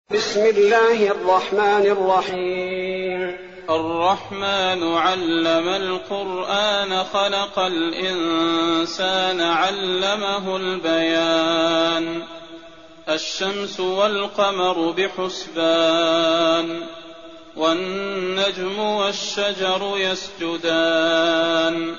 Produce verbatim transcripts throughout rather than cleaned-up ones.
بسم الله الرحمن الرحيم الرحمن علم القرآن خلق الإنسان علمه البيان الشمس والقمر بحسبان والنجم والشجر يسجدان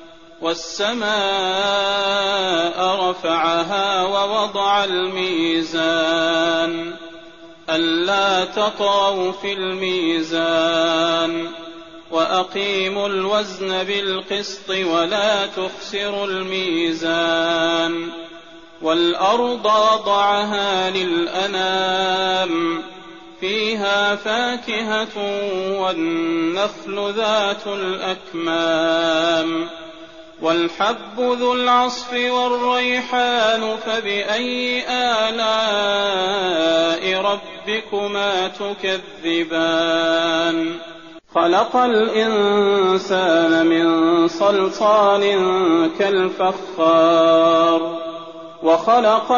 والسماء رفعها ووضع الميزان ألا تطغوا في الميزان وأقيموا الوزن بالقسط ولا تخسروا الميزان والأرض وضعها للأنام فيها فاكهة والنخل ذات الأكمام والحب ذو العصف والريحان فبأي آلاء ربكما تكذبان خلق الإنسان من صلصال كالفخار وخلق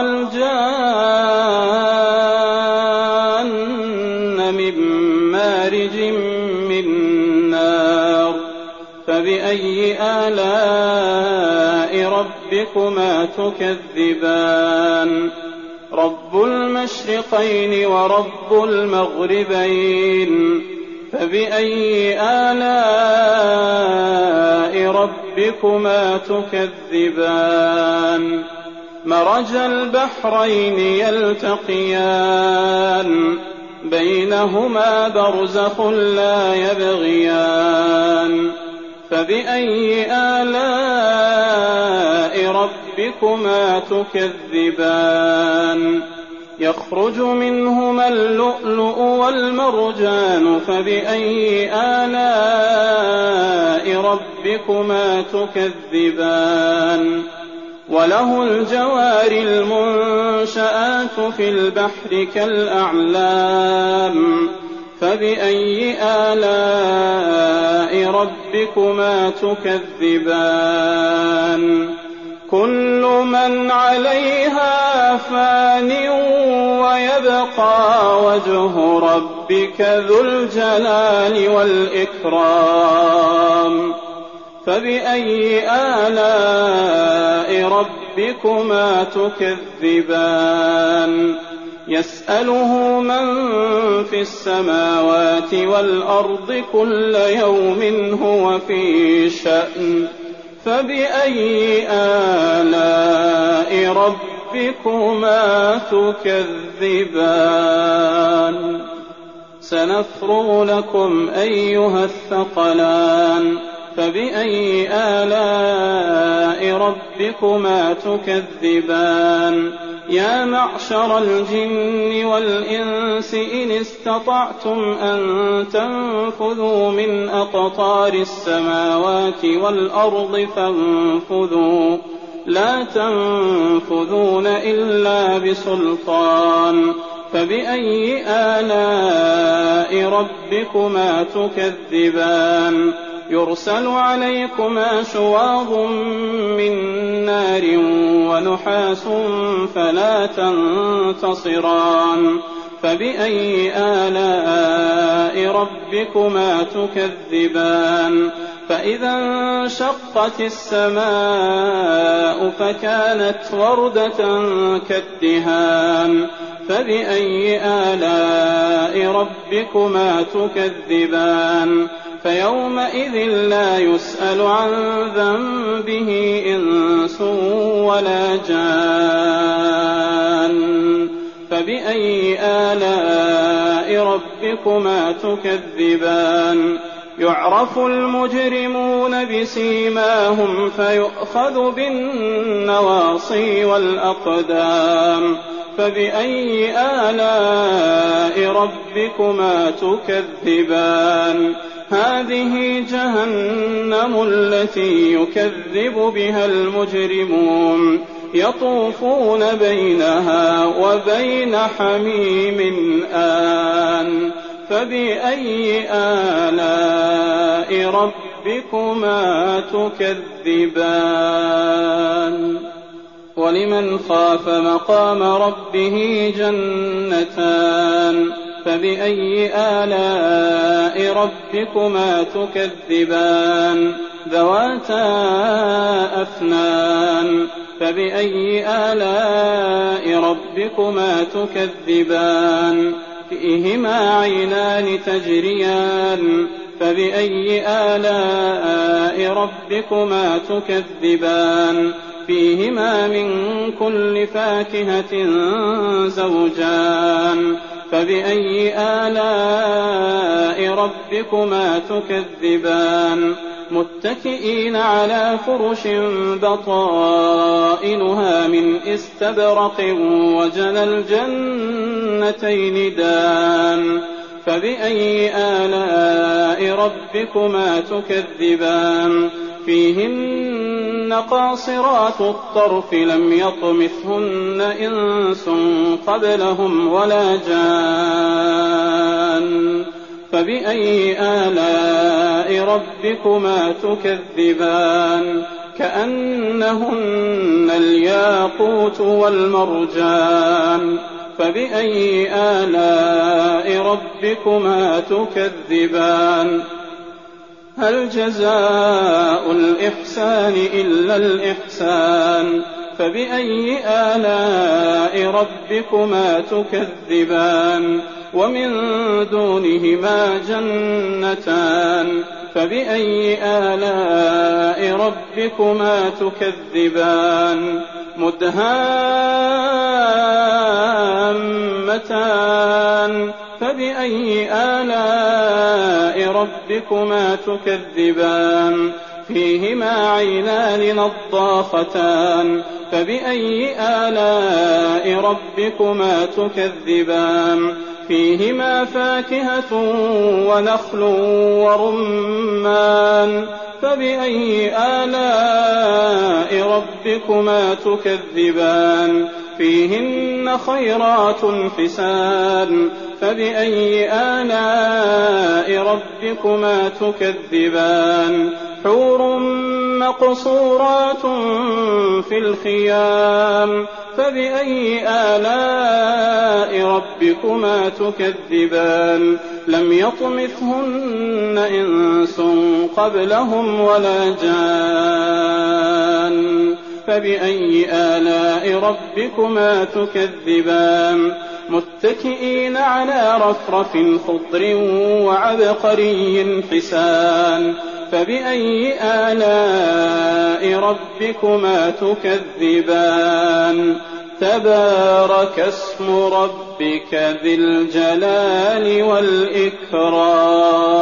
الجان من مارج من نار فبأي آلاء ربكما تكذبان رب المشرقين ورب المغربين فبأي آلاء ربكما تكذبان مرج البحرين يلتقيان بينهما برزخ لا يبغيان فبأي آلاء ربكما تكذبان يخرج منهما اللؤلؤ والمرجان فبأي آلاء ربكما تكذبان وله الجوار المنشآت في البحر كالأعلام فبأي آلاء ربكما تكذبان كل من عليها فان ويبقى وجه ربك ذو الجلال والإكرام فبأي آلاء ربكما تكذبان يسأله من في السماوات والأرض كل يوم هو في شأن فبأي آلاء ربكما تكذبان سنفرغ لكم أيها الثقلان فبأي آلاء ربكما تكذبان يا معشر الجن والإنس إن استطعتم أن تنفذوا من أقطار السماوات والأرض فانفذوا لا تنفذون إلا بسلطان فبأي آلاء ربكما تكذبان يرسل عليكما شواظ من نار ونحاس فلا تنتصران فبأي آلاء ربكما تكذبان فإذا انشقت السماء فكانت وردة كالدهان فبأي آلاء ربكما تكذبان فيومئذ لا يسأل عن ذنبه إنس ولا جان فبأي آلاء ربكما تكذبان يعرف المجرمون بسيماهم فيؤخذ بالنواصي والأقدام فبأي آلاء ربكما تكذبان هذه جهنم التي يكذب بها المجرمون يطوفون بينها وبين حميم آن فبأي آلاء ربكما تكذبان ولمن خاف مقام ربه جنتان فبأي آلاء ربكما تكذبان ذواتا أفنان فبأي آلاء ربكما تكذبان فيهما عينان تجريان فبأي آلاء ربكما تكذبان فيهما من كل فاكهة زوجان فبأي آلاء ربكما تكذبان متكئين على فرش بطائنها من استبرق وجنى الجنتين دان فبأي آلاء ربكما تكذبان فيهن قاصرات الطرف لم يطمثهن إنس قبلهم ولا جان فبأي آلاء ربكما تكذبان كأنهن الياقوت والمرجان فبأي آلاء ربكما تكذبان هل جزاء الإحسان إلا الإحسان فبأي آلاء ربكما تكذبان ومن دونهما جنتان فبأي آلاء ربكما تكذبان مدهامتان فبأي آلاء ربكما تكذبان فيهما عينان نضاختان فبأي آلاء ربكما تكذبان فيهما فاكهة ونخل ورمان فبأي آلاء ربكما تكذبان فيهن خيرات حسان فبأي آلاء ربكما تكذبان حور مقصورات في الخيام فبأي آلاء ربكما تكذبان لم يطمثهن إنس قبلهم ولا جان فبأي آلاء ربكما تكذبان متكئين على رفرف خضر وعبقري حسان فبأي آلاء ربكما تكذبان تبارك اسم ربك ذي الجلال والإكرام